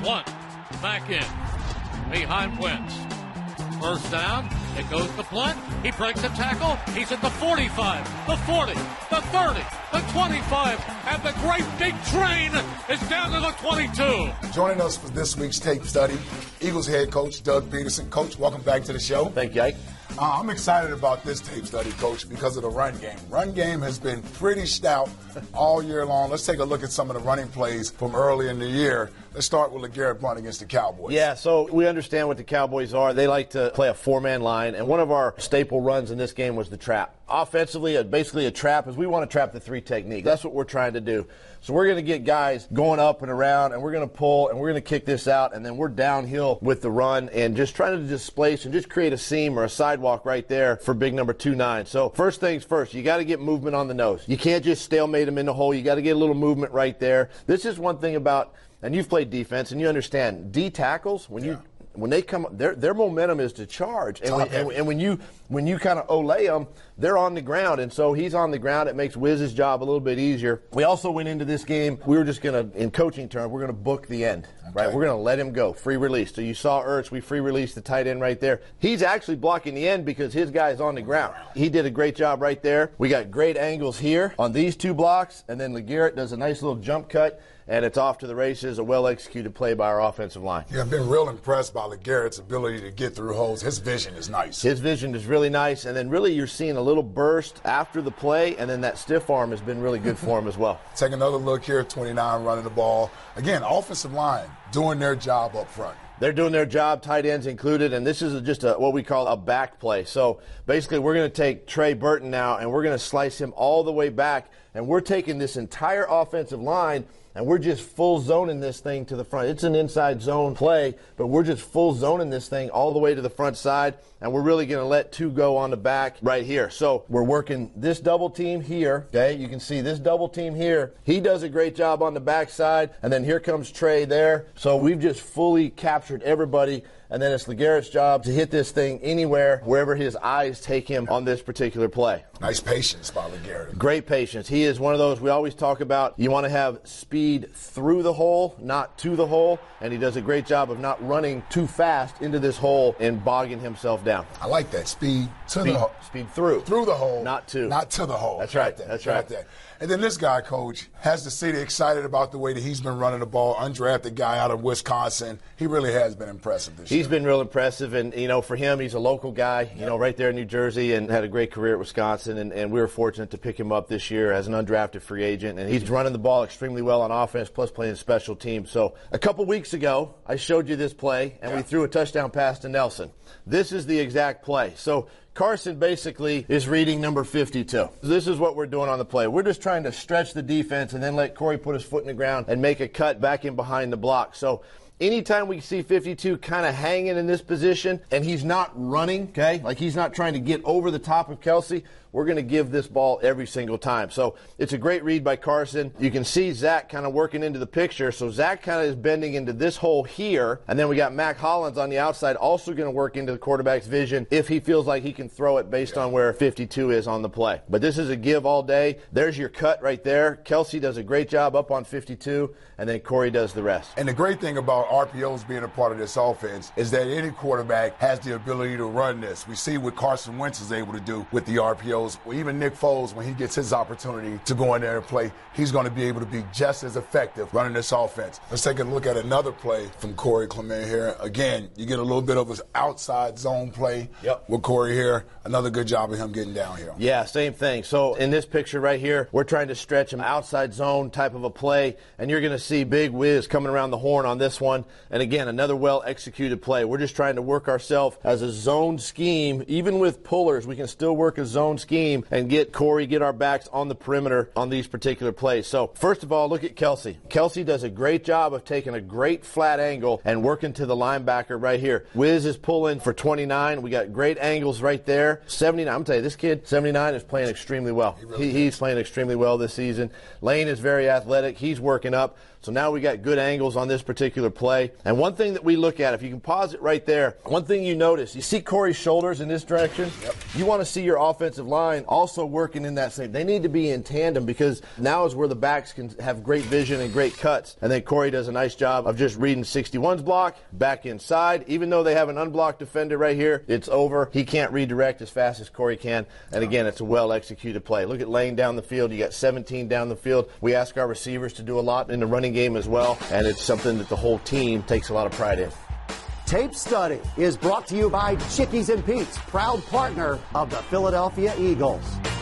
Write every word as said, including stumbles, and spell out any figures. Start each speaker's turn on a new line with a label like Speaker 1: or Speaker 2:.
Speaker 1: Blunt back in behind Wentz. First down. It goes to Blunt. He breaks a tackle. He's at the forty-five, the forty, the thirty, the twenty-five, and the great big train is down to the twenty-two.
Speaker 2: Joining us for this week's tape study, Eagles head coach Doug Peterson. Coach, welcome back to the show.
Speaker 3: Thank you, Ike.
Speaker 2: Uh, I'm excited about this tape study, Coach, because of the run game. Run game has been pretty stout all year long. Let's take a look at some of the running plays from early in the year. Let's start with LeGarrette Blunt against the Cowboys.
Speaker 3: Yeah, so we understand what the Cowboys are. They like to play a four-man line, and one of our staple runs in this game was the trap. Offensively, basically a trap is we want to trap the three technique. That's what we're trying to do. So we're going to get guys going up and around, and we're going to pull, and we're going to kick this out, and then we're downhill with the run and just trying to displace and just create a seam or a sidewalk right there for big number two nine. So first things first, you got to get movement on the nose. You can't just stalemate them in the hole. You got to get a little movement right there. This is one thing about, and you've played defense, and you understand, D tackles, when you yeah. when they come, their their momentum is to charge, and when, and, and when you when you kind of olay them, they're on the ground, and so he's on the ground. It makes Wiz's job a little bit easier. We also went into this game. We were just going to, in coaching terms, we're going to book the end, okay. right? We're going to let him go, free release. So you saw Ertz, we free released the tight end right there. He's actually blocking the end because his guy's on the ground. He did a great job right there. We got great angles here on these two blocks, and then LeGarrette does a nice little jump cut. And it's off to the races, a well-executed play by our offensive line.
Speaker 2: Yeah, I've been real impressed by LeGarrette's ability to get through holes. His vision is nice.
Speaker 3: His vision is really nice, and then really you're seeing a little burst after the play, and then that stiff arm has been really good for him as well.
Speaker 2: Take another look here, twenty-nine running the ball. Again, offensive line doing their job up front.
Speaker 3: They're doing their job, tight ends included, and this is just a, what we call a back play. So basically we're going to take Trey Burton now, and we're going to slice him all the way back, and we're taking this entire offensive line and we're just full zoning this thing to the front. It's an inside zone play, but we're just full zoning this thing all the way to the front side, and we're really going to let two go on the back right here. So we're working this double team here, okay? You can see this double team here. He does a great job on the back side, and then here comes Trey there. So we've just fully captured everybody, and then it's LeGarrette's job to hit this thing anywhere, wherever his eyes take him on this particular play.
Speaker 2: Nice patience by LeGarrette.
Speaker 3: Great patience. He is one of those we always talk about. You want to have speed through the hole, not to the hole, and he does a great job of not running too fast into this hole and bogging himself down.
Speaker 2: I like that. Speed to
Speaker 3: speed,
Speaker 2: the hole.
Speaker 3: Speed through.
Speaker 2: Through the hole.
Speaker 3: Not to.
Speaker 2: Not to the hole.
Speaker 3: That's right.
Speaker 2: That.
Speaker 3: That's right.
Speaker 2: That. And then this guy, Coach, has the city excited about the way that he's been running the ball. Undrafted guy out of Wisconsin. He really has been impressive this
Speaker 3: he's
Speaker 2: year.
Speaker 3: He's been real impressive, and, you know, for him, he's a local guy, you yep. know, right there in New Jersey, and had a great career at Wisconsin, and, and we were fortunate to pick him up this year as an undrafted free agent, and he's running the ball extremely well on offense, plus playing special teams. So a couple weeks ago, I showed you this play, and yeah. we threw a touchdown pass to Nelson. This is the exact play. So Carson basically is reading number fifty-two. This is what we're doing on the play. We're just trying to stretch the defense and then let Corey put his foot in the ground and make a cut back in behind the block. So anytime we see fifty-two kind of hanging in this position and he's not running, okay, like he's not trying to get over the top of Kelsey, we're going to give this ball every single time. So it's a great read by Carson. You can see Zach kind of working into the picture. So Zach kind of is bending into this hole here. And then we got Mac Hollins on the outside also going to work into the quarterback's vision if he feels like he can throw it based on where fifty-two is on the play. But this is a give all day. There's your cut right there. Kelsey does a great job up on fifty-two, and then Corey does the rest.
Speaker 2: And the great thing about R P Os being a part of this offense is that any quarterback has the ability to run this. We see what Carson Wentz is able to do with the R P Os. Well, even Nick Foles, when he gets his opportunity to go in there and play, he's going to be able to be just as effective running this offense. Let's take a look at another play from Corey Clement here. Again, you get a little bit of his outside zone play
Speaker 3: yep.
Speaker 2: with Corey here. Another good job of him getting down here.
Speaker 3: Yeah, same thing. So in this picture right here, we're trying to stretch him outside zone type of a play, and you're going to see Big Wiz coming around the horn on this one. And again, another well-executed play. We're just trying to work ourselves as a zone scheme. Even with pullers, we can still work a zone scheme and get Corey, get our backs on the perimeter on these particular plays. So first of all, look at Kelsey. Kelsey does a great job of taking a great flat angle and working to the linebacker right here. Wiz is pulling for twenty-nine. We got great angles right there. seventy-nine, I'm telling you, this kid, seventy-nine, is playing extremely well. He really he, he's playing extremely well this season. Lane is very athletic. He's working up. So now we got good angles on this particular play. And one thing that we look at, if you can pause it right there, one thing you notice, you see Corey's shoulders in this direction?
Speaker 2: Yep.
Speaker 3: You want to see your offensive line line also working in that same. They need to be in tandem because now is where the backs can have great vision and great cuts. And then Corey does a nice job of just reading sixty-one's block, back inside. Even though they have an unblocked defender right here, it's over. He can't redirect as fast as Corey can. And again, it's a well-executed play. Look at Lane down the field. You got seventeen down the field. We ask our receivers to do a lot in the running game as well, and it's something that the whole team takes a lot of pride in.
Speaker 4: Tape Study is brought to you by Chickies and Pete's, proud partner of the Philadelphia Eagles.